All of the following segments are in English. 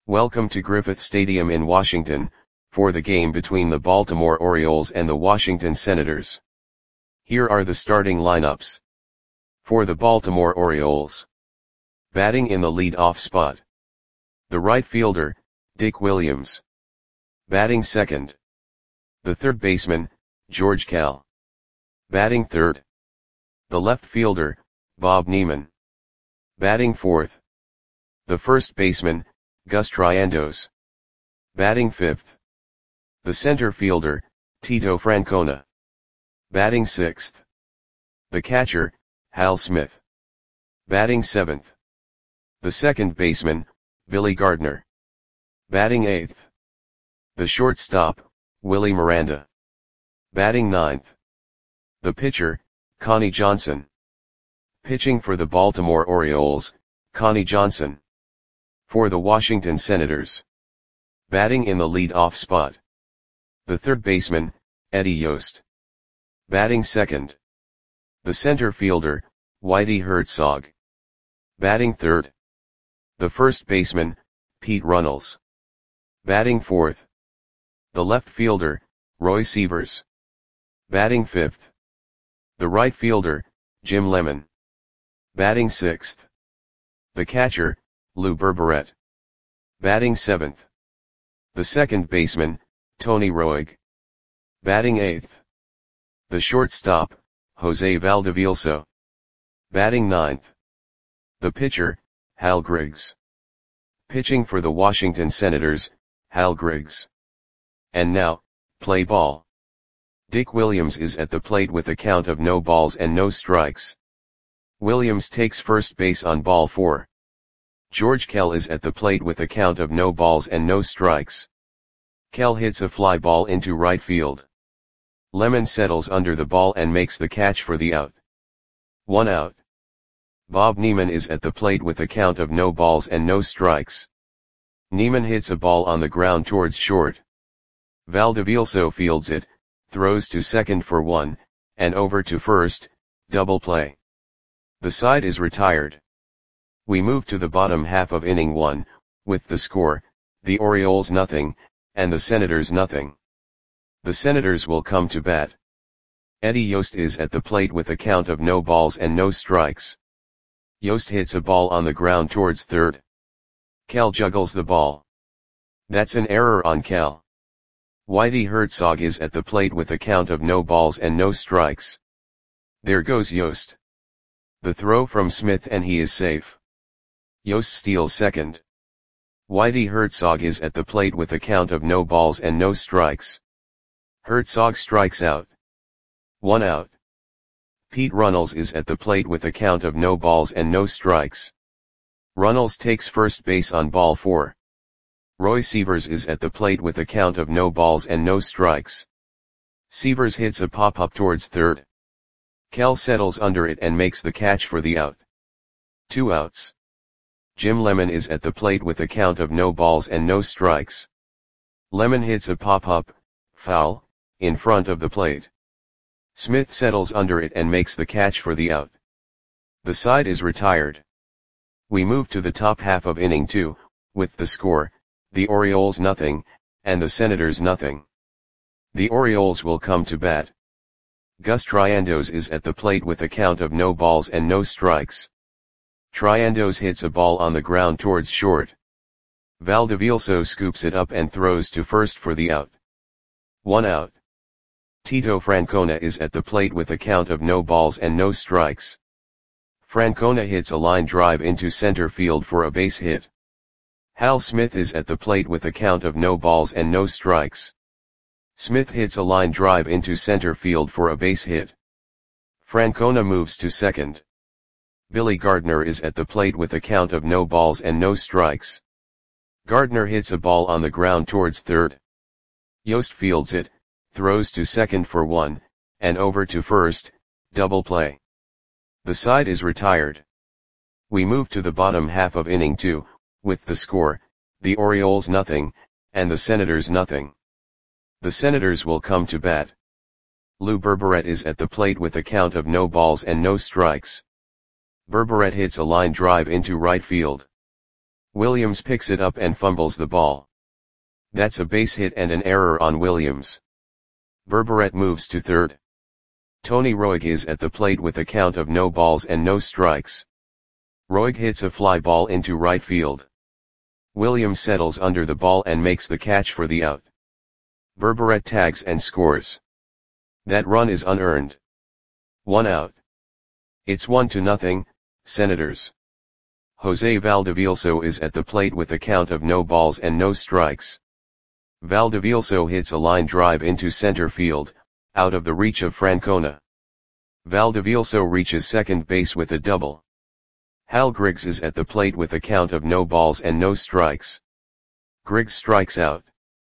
Welcome to Griffith Stadium in Washington, for the game between the Baltimore Orioles and the Washington Senators. Here are the starting lineups. For the Baltimore Orioles. Batting in the lead-off spot. The right fielder, Dick Williams. Batting second. The third baseman, George Kell. Batting third. The left fielder, Bob Neiman. Batting fourth. The first baseman, Gus Triandos. Batting fifth. The center fielder, Tito Francona. Batting sixth. The catcher, Hal Smith. Batting seventh. The second baseman, Billy Gardner. Batting eighth. The shortstop, Willie Miranda. Batting ninth. The pitcher, Connie Johnson. Pitching for the Baltimore Orioles, Connie Johnson. For the Washington Senators. Batting in the lead-off spot. The third baseman, Eddie Yost. Batting second. The center fielder, Whitey Herzog. Batting third. The first baseman, Pete Runnels. Batting fourth. The left fielder, Roy Sievers. Batting fifth. The right fielder, Jim Lemon. Batting sixth. The catcher, Lou Berberet. Batting seventh. The second baseman, Tony Roig. Batting eighth. The shortstop, Jose Valdevielso. Batting ninth. The pitcher, Hal Griggs. Pitching for the Washington Senators, Hal Griggs. And now, play ball. Dick Williams is at the plate with a count of no balls and no strikes. Williams takes first base on ball 4. George Kell is at the plate with a count of no balls and no strikes. Kell hits a fly ball into right field. Lemon settles under the ball and makes the catch for the out. 1 out. Bob Neiman is at the plate with a count of no balls and no strikes. Neiman hits a ball on the ground towards short. Valdevielso fields it, throws to second for 1, and over to first, double play. The side is retired. We move to the bottom half of inning 1, with the score, the Orioles nothing, and the Senators nothing. The Senators will come to bat. Eddie Yost is at the plate with a count of no balls and no strikes. Yost hits a ball on the ground towards third. Kell juggles the ball. That's an error on Kell. Whitey Herzog is at the plate with a count of no balls and no strikes. There goes Yost. The throw from Smith and he is safe. Yost steals second. Whitey Herzog is at the plate with a count of no balls and no strikes. Herzog strikes out. 1 out. Pete Runnels is at the plate with a count of no balls and no strikes. Runnels takes first base on ball 4. Roy Sievers is at the plate with a count of no balls and no strikes. Sievers hits a pop-up towards third. Kell settles under it and makes the catch for the out. 2 outs. Jim Lemon is at the plate with a count of no balls and no strikes. Lemon hits a pop-up, foul, in front of the plate. Smith settles under it and makes the catch for the out. The side is retired. We move to the top half of inning 2, with the score, the Orioles nothing, and the Senators nothing. The Orioles will come to bat. Gus Triandos is at the plate with a count of no balls and no strikes. Triandos hits a ball on the ground towards short. Valdevielso scoops it up and throws to first for the out. 1 out. Tito Francona is at the plate with a count of no balls and no strikes. Francona hits a line drive into center field for a base hit. Hal Smith is at the plate with a count of no balls and no strikes. Smith hits a line drive into center field for a base hit. Francona moves to second. Billy Gardner is at the plate with a count of no balls and no strikes. Gardner hits a ball on the ground towards third. Yost fields it, throws to second for 1, and over to first, double play. The side is retired. We move to the bottom half of inning 2, with the score, the Orioles nothing, and the Senators nothing. The Senators will come to bat. Lou Berberet is at the plate with a count of no balls and no strikes. Berberet hits a line drive into right field. Williams picks it up and fumbles the ball. That's a base hit and an error on Williams. Berberet moves to third. Tony Roig is at the plate with a count of no balls and no strikes. Roig hits a fly ball into right field. Williams settles under the ball and makes the catch for the out. Berberet tags and scores. That run is unearned. 1 out. It's 1-0, Senators. Jose Valdevielso is at the plate with a count of no balls and no strikes. Valdevielso hits a line drive into center field, out of the reach of Francona. Valdevielso reaches second base with a double. Hal Griggs is at the plate with a count of no balls and no strikes. Griggs strikes out.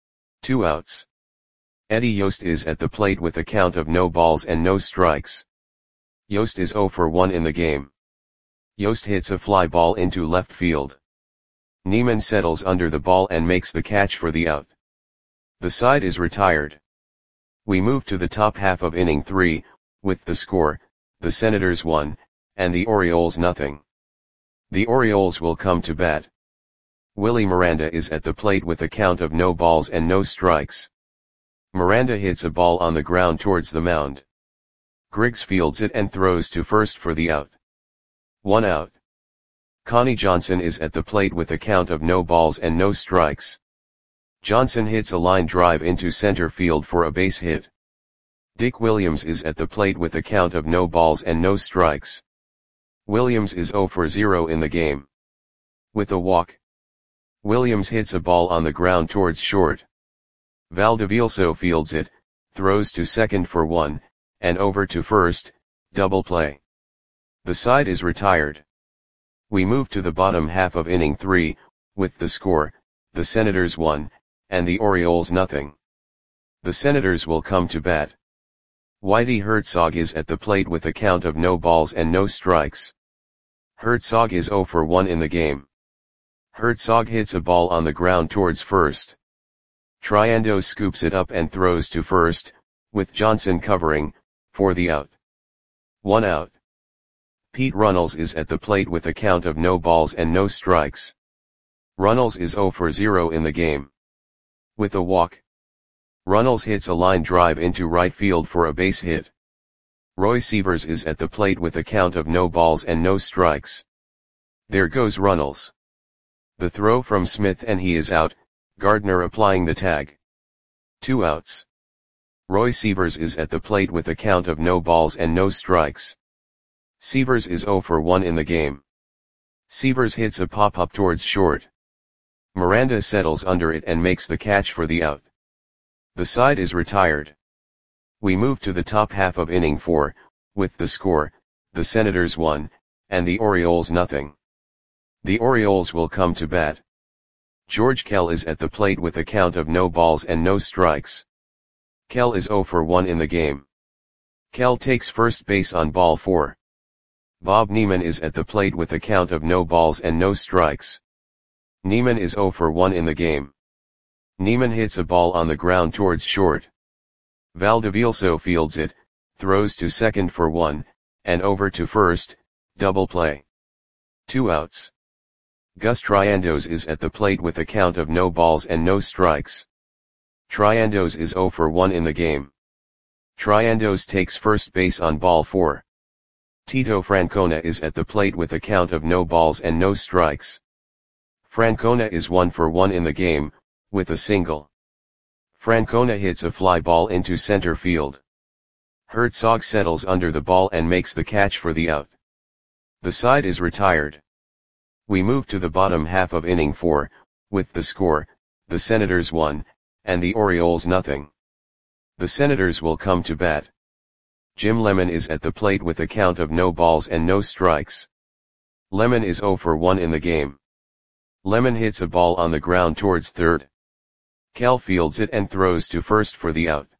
2 outs. Eddie Yost is at the plate with a count of no balls and no strikes. Yost is 0 for 1 in the game. Yost hits a fly ball into left field. Neiman settles under the ball and makes the catch for the out. The side is retired. We move to the top half of inning 3, with the score, the Senators 1, and the Orioles 0. The Orioles will come to bat. Willie Miranda is at the plate with a count of no balls and no strikes. Miranda hits a ball on the ground towards the mound. Griggs fields it and throws to first for the out. 1 out. Connie Johnson is at the plate with a count of no balls and no strikes. Johnson hits a line drive into center field for a base hit. Dick Williams is at the plate with a count of no balls and no strikes. Williams is 0 for 0 in the game. With a walk. Williams hits a ball on the ground towards short. Valdevielso fields it, throws to second for 1, and over to first, double play. The side is retired. We move to the bottom half of inning 3, with the score, the Senators 1, and the Orioles 0. The Senators will come to bat. Whitey Herzog is at the plate with a count of no balls and no strikes. Herzog is 0 for 1 in the game. Herzog hits a ball on the ground towards first. Triandos scoops it up and throws to first, with Johnson covering, for the out. 1 out. Pete Runnels is at the plate with a count of no balls and no strikes. Runnels is 0 for 0 in the game. With a walk. Runnels hits a line drive into right field for a base hit. Roy Sievers is at the plate with a count of no balls and no strikes. There goes Runnels. The throw from Smith and he is out, Gardner applying the tag. 2 outs. Roy Sievers is at the plate with a count of no balls and no strikes. Sievers is 0 for 1 in the game. Sievers hits a pop-up towards short. Miranda settles under it and makes the catch for the out. The side is retired. We move to the top half of inning 4, with the score, the Senators 1, and the Orioles 0. The Orioles will come to bat. George Kell is at the plate with a count of no balls and no strikes. Kell is 0 for 1 in the game. Kell takes first base on ball 4. Bob Neiman is at the plate with a count of no balls and no strikes. Neiman is 0 for 1 in the game. Neiman hits a ball on the ground towards short. Valdevielso fields it, throws to second for 1, and over to first, double play. 2 outs. Gus Triandos is at the plate with a count of no balls and no strikes. Triandos is 0 for 1 in the game. Triandos takes first base on ball 4. Tito Francona is at the plate with a count of no balls and no strikes. Francona is 1 for 1 in the game, with a single. Francona hits a fly ball into center field. Herzog settles under the ball and makes the catch for the out. The side is retired. We move to the bottom half of inning 4, with the score, the Senators 1, and the Orioles 0. The Senators will come to bat. Jim Lemon is at the plate with a count of no balls and no strikes. Lemon is 0 for 1 in the game. Lemon hits a ball on the ground towards third. Kell fields it and throws to first for the out.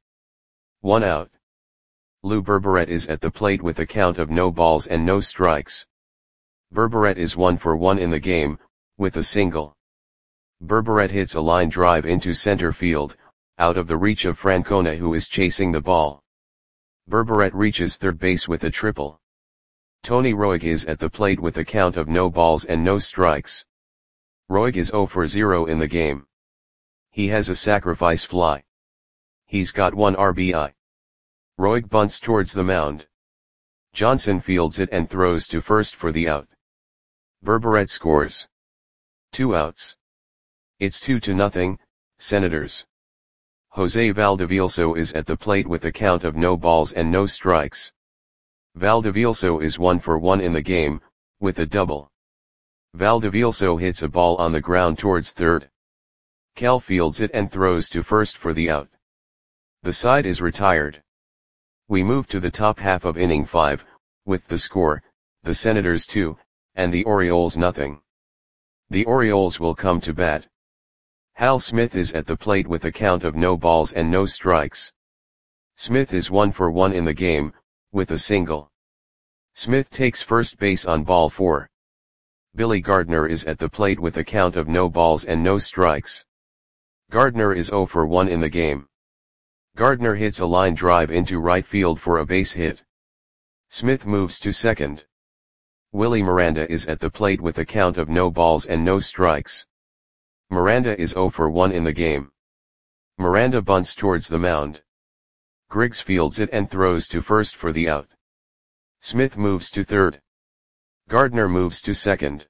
1 out. Lou Berberet is at the plate with a count of no balls and no strikes. Berberet is 1 for 1 in the game, with a single. Berberet hits a line drive into center field, out of the reach of Francona who is chasing the ball. Berberet reaches third base with a triple. Tony Roig is at the plate with a count of no balls and no strikes. Roig is 0 for 0 in the game. He has a sacrifice fly. He's got 1 RBI. Roig bunts towards the mound. Johnson fields it and throws to first for the out. Berberette scores. 2 outs. It's 2-0, Senators. Jose Valdevielso is at the plate with a count of no balls and no strikes. Valdevielso is 1 for 1 in the game, with a double. Valdevielso hits a ball on the ground towards third. Kell fields it and throws to first for the out. The side is retired. We move to the top half of inning 5, with the score, the Senators 2, and the Orioles nothing. The Orioles will come to bat. Hal Smith is at the plate with a count of no balls and no strikes. Smith is 1 for 1 in the game, with a single. Smith takes first base on ball 4. Billy Gardner is at the plate with a count of no balls and no strikes. Gardner is 0 for 1 in the game. Gardner hits a line drive into right field for a base hit. Smith moves to second. Willie Miranda is at the plate with a count of no balls and no strikes. Miranda is 0 for 1 in the game. Miranda bunts towards the mound. Griggs fields it and throws to first for the out. Smith moves to third. Gardner moves to second.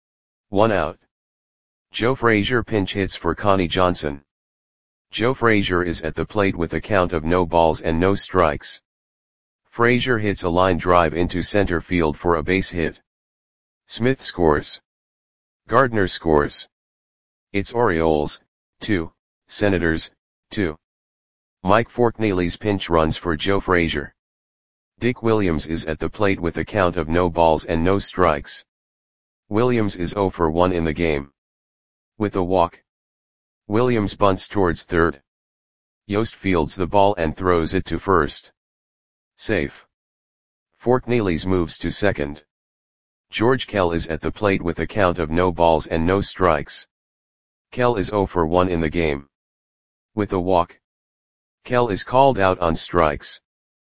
1 out. Joe Frazier pinch hits for Connie Johnson. Joe Frazier is at the plate with a count of no balls and no strikes. Frazier hits a line drive into center field for a base hit. Smith scores. Gardner scores. It's Orioles, 2, Senators, 2. Mike Forkneely's pinch runs for Joe Frazier. Dick Williams is at the plate with a count of no balls and no strikes. Williams is 0 for 1 in the game. With a walk. Williams bunts towards third. Yost fields the ball and throws it to first. Safe. Forkneely's moves to second. George Kell is at the plate with a count of no balls and no strikes. Kell is 0 for 1 in the game. With a walk. Kell is called out on strikes.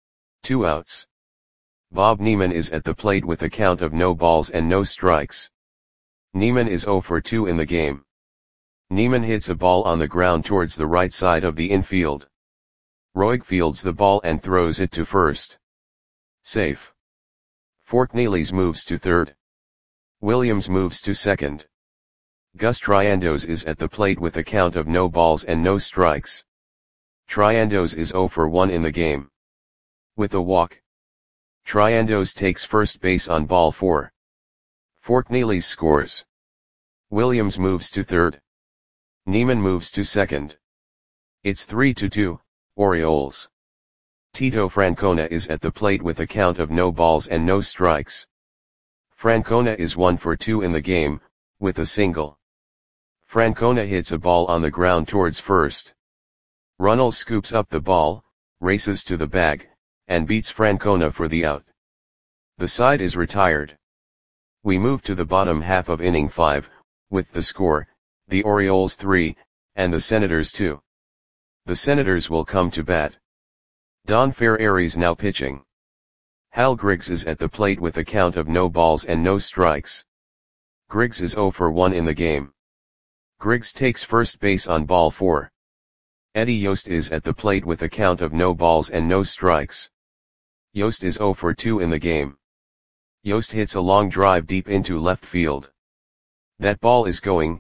2 outs. Bob Neiman is at the plate with a count of no balls and no strikes. Neiman is 0 for 2 in the game. Neiman hits a ball on the ground towards the right side of the infield. Roig fields the ball and throws it to first. Safe. Forkneely's moves to third. Williams moves to second. Gus Triandos is at the plate with a count of no balls and no strikes. Triandos is 0 for 1 in the game. With a walk. Triandos takes first base on ball 4. Forkneely scores. Williams moves to third. Neiman moves to second. It's 3-2, Orioles. Tito Francona is at the plate with a count of no balls and no strikes. Francona is 1 for 2 in the game, with a single. Francona hits a ball on the ground towards first. Runnels scoops up the ball, races to the bag, and beats Francona for the out. The side is retired. We move to the bottom half of inning 5, with the score, the Orioles 3, and the Senators 2. The Senators will come to bat. Don Ferreri's now pitching. Hal Griggs is at the plate with a count of no balls and no strikes. Griggs is 0 for 1 in the game. Griggs takes first base on ball 4. Eddie Yost is at the plate with a count of no balls and no strikes. Yost is 0 for 2 in the game. Yost hits a long drive deep into left field. That ball is gone.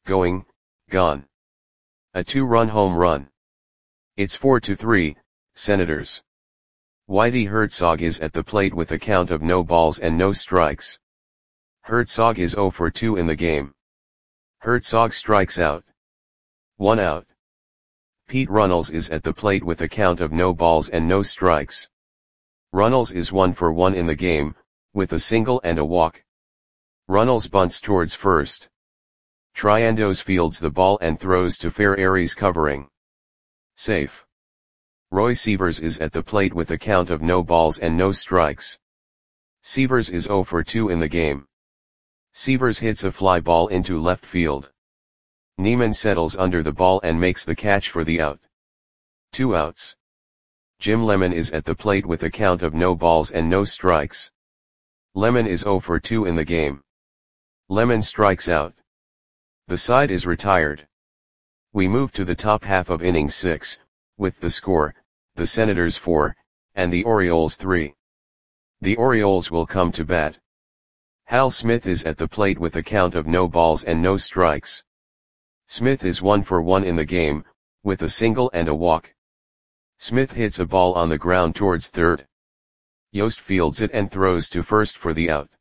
A 2-run home run. It's 4-3, Senators. Whitey Herzog is at the plate with a count of no balls and no strikes. Herzog is 0 for 2 in the game. Herzog strikes out. 1 out. Pete Runnels is at the plate with a count of no balls and no strikes. Runnels is 1 for 1 in the game, with a single and a walk. Runnels bunts towards first. Triandos fields the ball and throws to Ferreri's covering. Safe. Roy Sievers is at the plate with a count of no balls and no strikes. Sievers is 0 for 2 in the game. Sievers hits a fly ball into left field. Neiman settles under the ball and makes the catch for the out. 2 outs. Jim Lemon is at the plate with a count of no balls and no strikes. Lemon is 0 for 2 in the game. Lemon strikes out. The side is retired. We move to the top half of inning 6, with the score, the Senators 4, and the Orioles 3. The Orioles will come to bat. Hal Smith is at the plate with a count of no balls and no strikes. Smith is 1 for 1 in the game, with a single and a walk. Smith hits a ball on the ground towards third. Yost fields it and throws to first for the out.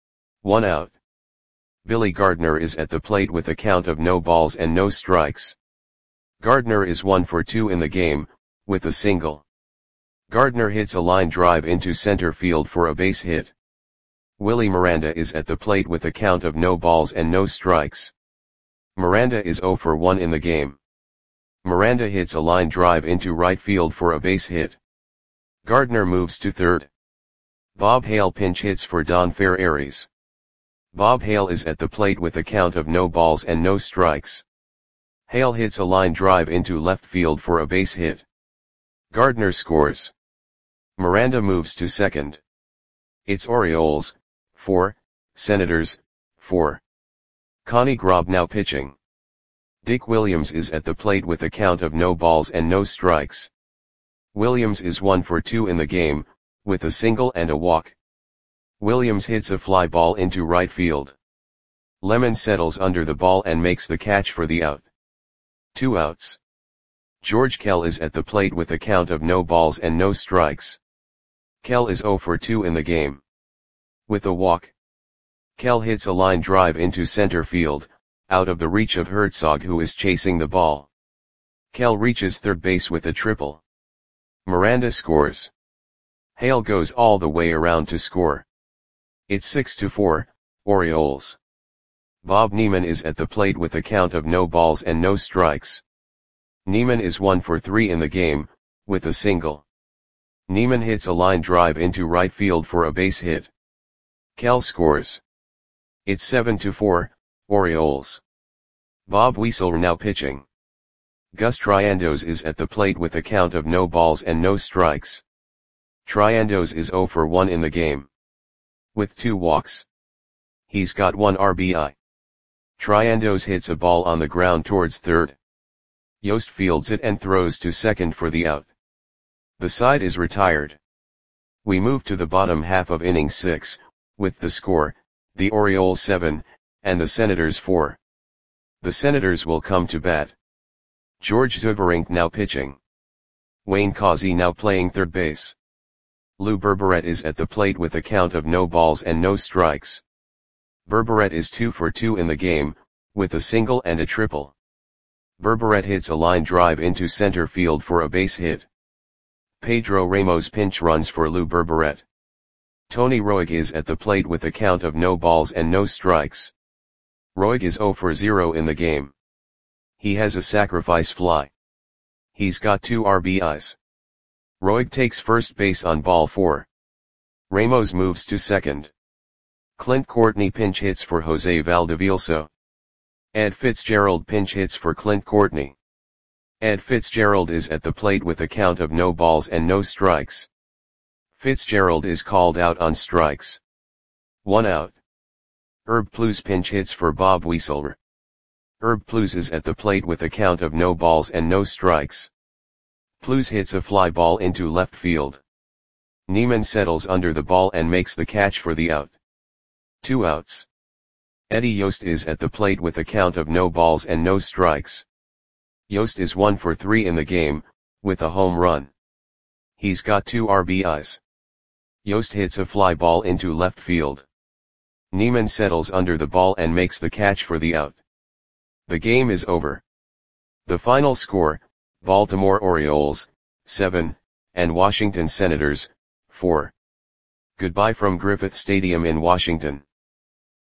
1 out. Billy Gardner is at the plate with a count of no balls and no strikes. Gardner is 1 for 2 in the game, with a single. Gardner hits a line drive into center field for a base hit. Willie Miranda is at the plate with a count of no balls and no strikes. Miranda is 0 for 1 in the game. Miranda hits a line drive into right field for a base hit. Gardner moves to third. Bob Hale pinch hits for Don Ferreris. Bob Hale is at the plate with a count of no balls and no strikes. Hale hits a line drive into left field for a base hit. Gardner scores. Miranda moves to second. It's Orioles, 4, Senators, 4. Connie Grob now pitching. Dick Williams is at the plate with a count of no balls and no strikes. Williams is 1 for 2 in the game, with a single and a walk. Williams hits a fly ball into right field. Lemon settles under the ball and makes the catch for the out. 2 outs. George Kell is at the plate with a count of no balls and no strikes. Kell is 0 for 2 in the game. With a walk. Kell hits a line drive into center field, out of the reach of Herzog, who is chasing the ball. Kell reaches third base with a triple. Miranda scores. Hale goes all the way around to score. It's 6-4, Orioles. Bob Neiman is at the plate with a count of no balls and no strikes. Neiman is 1 for 3 in the game, with a single. Neiman hits a line drive into right field for a base hit. Kell scores. It's 7-4, Orioles. Bob Weasel now pitching. Gus Triandos is at the plate with a count of no balls and no strikes. Triandos is 0 for 1 in the game. With 2 walks. He's got 1 RBI. Triandos hits a ball on the ground towards third. Yost fields it and throws to second for the out. The side is retired. We move to the bottom half of inning 6, with the score, the Orioles 7, and the Senators 4. The Senators will come to bat. George Zuberink now pitching. Wayne Causey now playing third base. Lou Berberet is at the plate with a count of no balls and no strikes. Berberet is 2 for 2 in the game, with a single and a triple. Berberet hits a line drive into center field for a base hit. Pedro Ramos pinch runs for Lou Berberet. Tony Roig is at the plate with a count of no balls and no strikes. Roig is 0 for 0 in the game. He has a sacrifice fly. He's got 2 RBIs. Roig takes first base on ball 4. Ramos moves to second. Clint Courtney pinch hits for Jose Valdevilso. Ed Fitzgerald pinch hits for Clint Courtney. Ed Fitzgerald is at the plate with a count of no balls and no strikes. Fitzgerald is called out on strikes. 1 out. Herb Plews pinch hits for Bob Weasel. Herb Plews is at the plate with a count of no balls and no strikes. Plews hits a fly ball into left field. Neiman settles under the ball and makes the catch for the out. 2 outs. Eddie Yost is at the plate with a count of no balls and no strikes. Yost is 1 for 3 in the game, with a home run. He's got 2 RBIs. Yost hits a fly ball into left field. Neiman settles under the ball and makes the catch for the out. The game is over. The final score, Baltimore Orioles, 7, and Washington Senators, 4. Goodbye from Griffith Stadium in Washington.